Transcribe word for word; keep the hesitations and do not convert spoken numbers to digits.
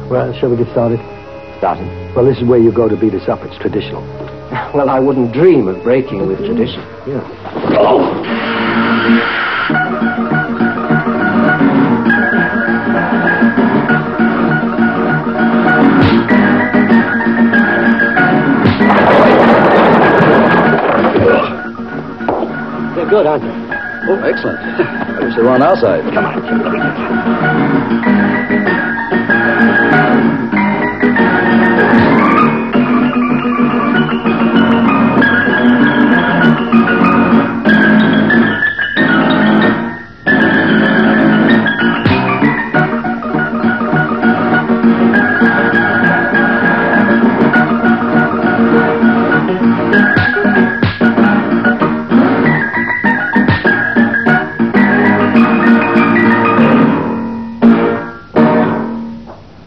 Well, shall we get started? Started. Well, this is where you go to beat us up. It's traditional. Well, I wouldn't dream of breaking with tradition. Yeah. Oh! They're good, aren't they? Oh, excellent. I wish they were on our side. Come on, Jim. Let me get you.